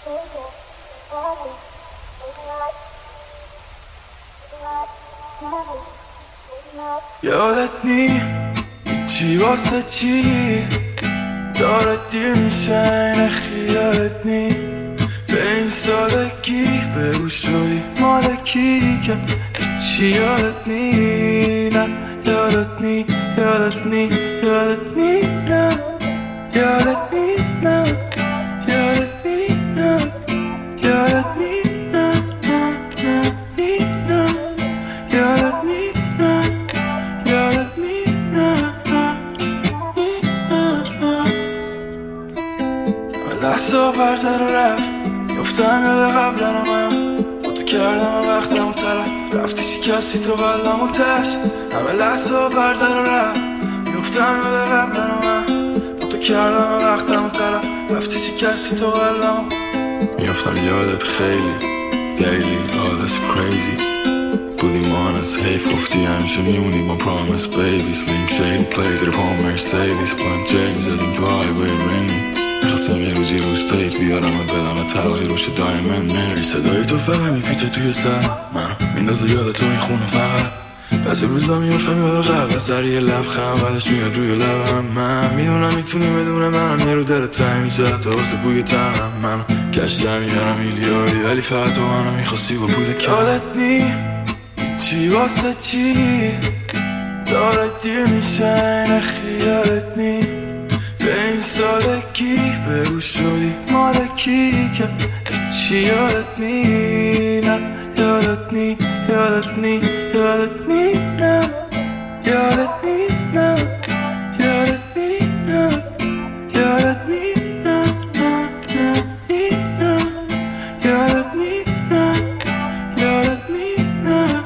یادت نی چی واسه چی داره دیر میشه این خیالت نی به این سادگی بگو شدی مالکی که چی یادت نی نه یادت نی یادت نی یادت نی نه یادت نی نه یادت نی نه یادت نی نه نه نه نی نه یادت نی نه یادت نی نه نی نه لحظه برزن و رفت گفتم یاد قبلا من با تو کردم و وقتم و طرف رفتی شکستی تو قلبم و تشت همه لحظه برزن و رفت گفتم یاد قبلا من با تو کردم و وقتم و طرف رفتی شکستی تو قلبم میافتم یادت خیلی دیلی all that's crazy بودیم honest حیف گفتی همیشه میمونی با promise baby slim shady plays it upon Mercedes بلند جیمز زدیم driveway rainy میخواستم یه روزی رو استیج بیارم و بدم تلقی روش دایمند مری صدای تو فقط میپیچه توی سر منو میندازه یاد تو این خونه فقط بعضی روزا میافتم یاد قبل از سر یه لبخند بعدش میاد روی لبم من میدونم میتونی بدون منم یه رو دلت تنگ میشه حتی واسه بوی تنم منو گشتم میارم میلیاردی ولی فقط تو منو میخواستی با پول کم یادت نی چی واسه چی داره دیر میشه این خیالت نی به این سادگی بگو شدی مالکی که چی یادت نی نه یادت نی یادت نی یادت نی نه یادت نی نه یادت نی نه یادت نی نه نه نه نی نه یادت نی نه یادت نی نه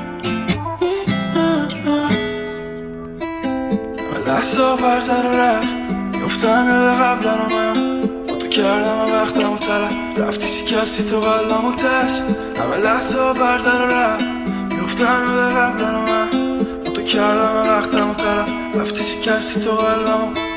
نه لحظه برزن و رفت گفتم یاد قبلا من با تو کردم و وقتم و طرف رفتی شکستی تو قلبم و تشت همه لحظه برزن و رفت گفتم یاد قبلا من با تو کردم و وقتم و طرف رفتی شکستی تو قلبم